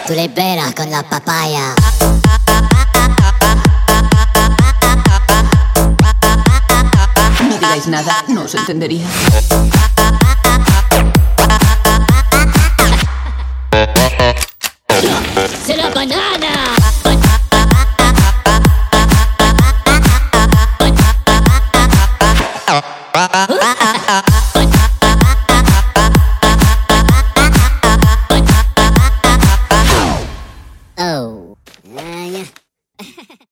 Tú le peras con la papaya. No digáis nada, no os entendería. ¡Será banana!